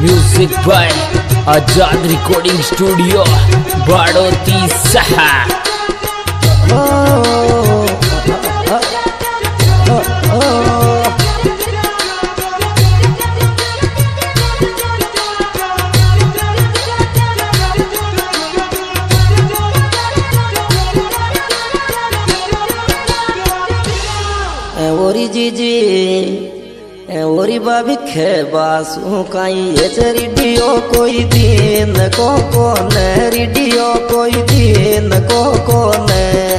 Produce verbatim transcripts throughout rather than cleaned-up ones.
Music by Azad recording studio Baroti सहा। ओरी जीजी ओरी बाबी खे बासु काई ये चरिडियो कोई दिन को को ने रिडियो कोई दिन को को ने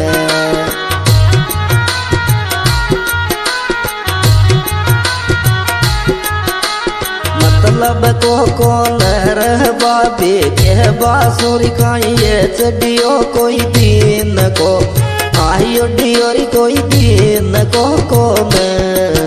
मतलब को को ने रह बाबी खे बासुरी काई ये चरिडियो कोई दिन को आयो डियोरी कोई दिन को को मैं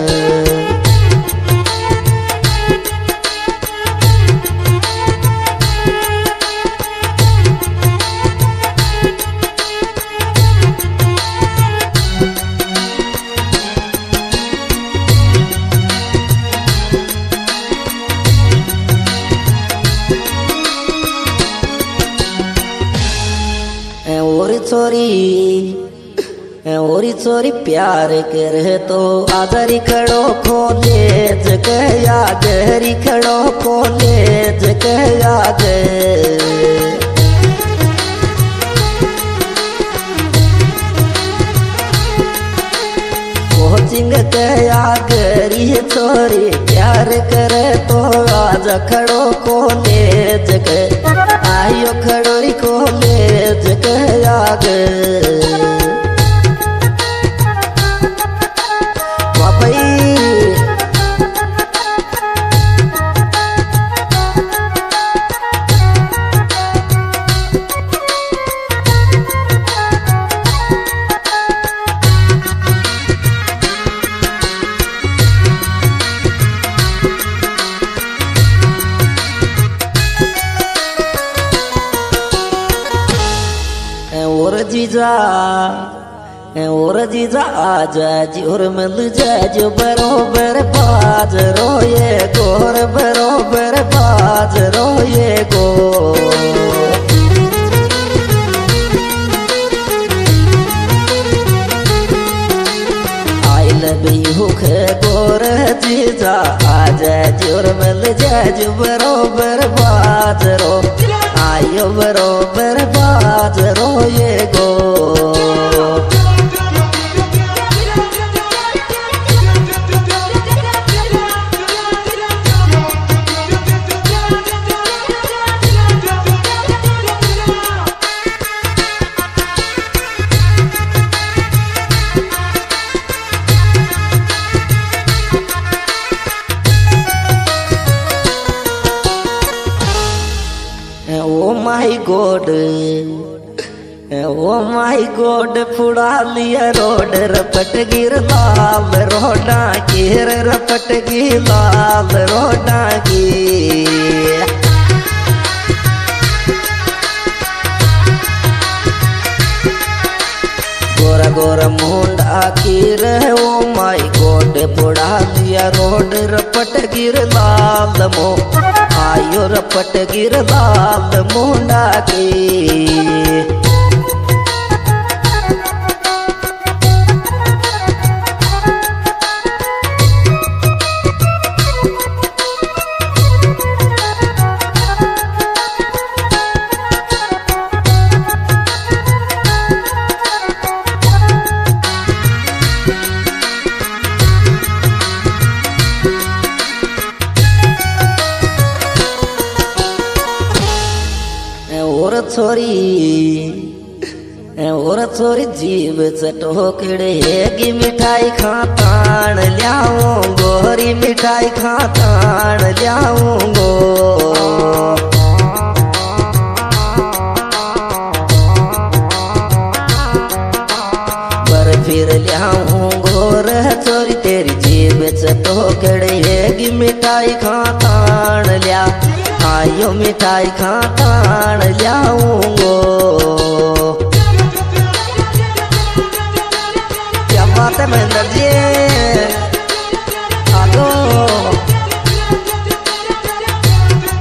और छोरी ओरी चोरी प्यार करे तो आदरी खड़ो खोले जगया गहरी खड़ो खोले जगया गे कोचिंग कया गरी चोरी प्यार करे तो आज खड़ो खोले जग आयो खड़ोरी खोले जगया गे और जीजा और जीजा आजा जी और मिल जाजो बरोबर बाज रोए गोर बरोबर बाज रोए गो आई लव यू खे गोर जीजा आजा जी और मिल जाजो बरोबर बाज रो आयो बरोबर बाज रोए गो oh my God oh my God फुड़ा लिया रोड रपट गिर लाल रोडा गिर रपट गिर लाल रोडा की गोरा गोरा मुंडा गिर ओ माय गॉड फुड़ा लिया रोड रपट गिर लाल मो आयो रपट गिर लाल मुंडा की और छोरी और छोरी जीव चटोकड़े की मिठाई खातान लियाऊं गोरी मिठाई खातान लियाऊं गो बर फिर लियाऊं गोर छोरी तेरी जीव चटोकड़े की मिठाई खातान लिया आयो मिठाई खातान लियाऊंगो क्या बात है महेंद्र जी आगो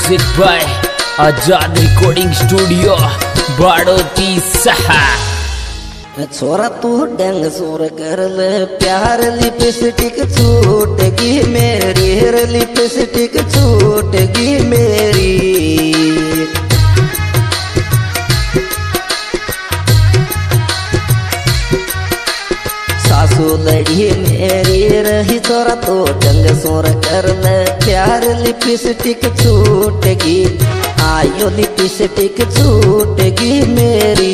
music by Azad recording studio Baroti सहा। छोरा तू डंग सोर कर ले प्यार लिपस्टिक छूटगी मेरी लिपस्टिक छूटगी मेरी। सासू लड़ी मेरी रही छोरा तू डंग सोर कर ले प्यार लिपस्टिक छूटगी आयो लिपस्टिक छूटगी मेरी।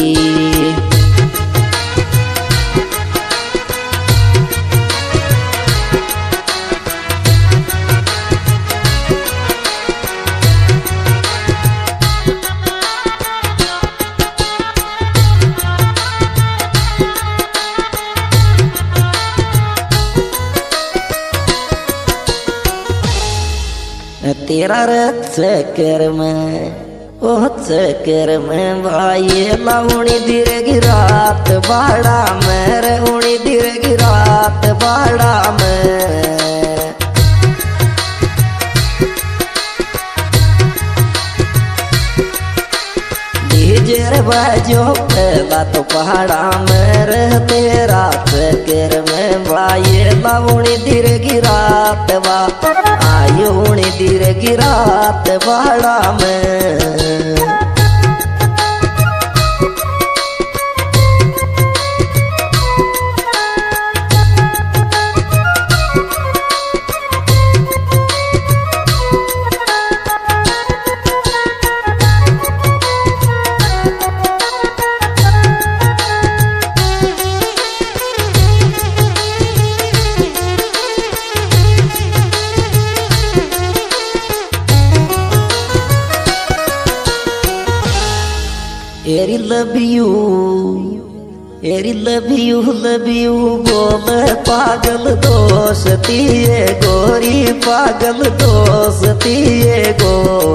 तेरा चक्कर में ओह चक्कर में भाई लाउनी दिरेगी रात बाड़ा में रउनी दिरेगी रात बाड़ा में। डीजे बाजो पहला तो पहाड़ा में रह तेरा चक्कर में भाई लाउनी दिरेगी रात बा आयोनी दिरेगी रात बाड़ा में। एरी लव यू एरी लव यू लव यू बोल पागल दोस्ती ये गोरी पागल दोस्ती ये गो।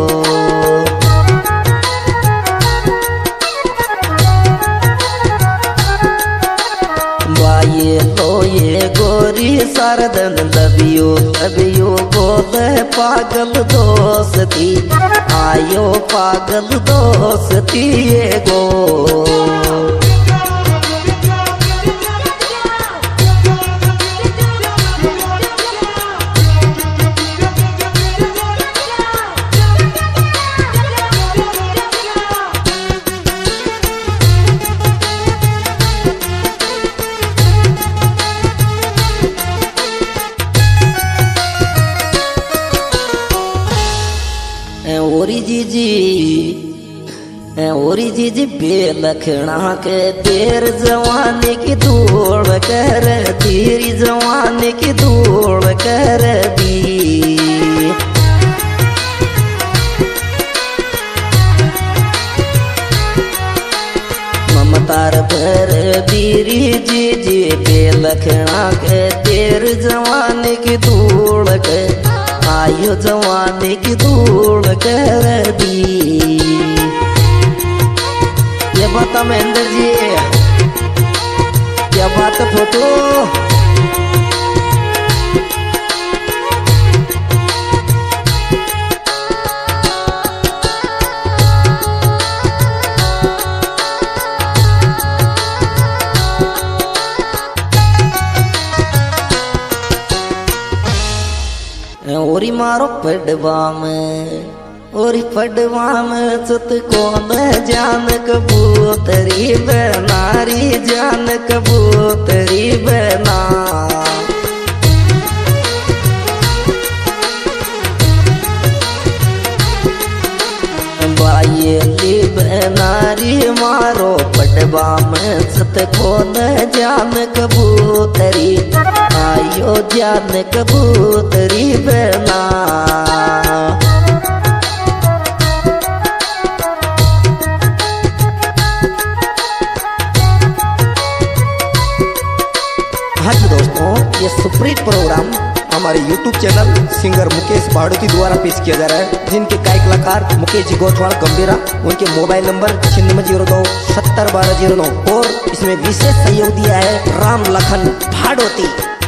बाये लो ये गोरी सरदन लव यू लव यू बोल पागल दोस्ती आयो पागल दोस्ती ये गो। ओरी जीजी ओरी जीजी बेलखना के तेर जवानी की धूल कर तेरी जवानी की धूल कर दी। ममतार पर दीरी जीजी बेलखना के तेर जवानी की धूल कर आयो जवानी की धूल कर दी। ये बात महेंद्र जी क्या बात फोटो ओरी मारो पडवा में ओरी पडवा में चुत कौन जान कबूतरी बनारी जान कबूतरी बना। बाये बनारी मारो पडवा में चुत कौन जान कबूतरी आयो जान कबूतरी बना। हाँ जी दोस्तों, ये सुप्रीत प्रोग्राम हमारे YouTube channel singer Mukesh Baroti द्वारा पेश किया जा रहा है, जिनके गायक कलाकार मुकेश जी गोठवाड़ गंभीरा। उनके मोबाइल नंबर छिन्नवे जीरो दो सत्तर बारह जीरो नौ और इसमें विशेष सहयोग दिया है राम लखन भाड़ोती।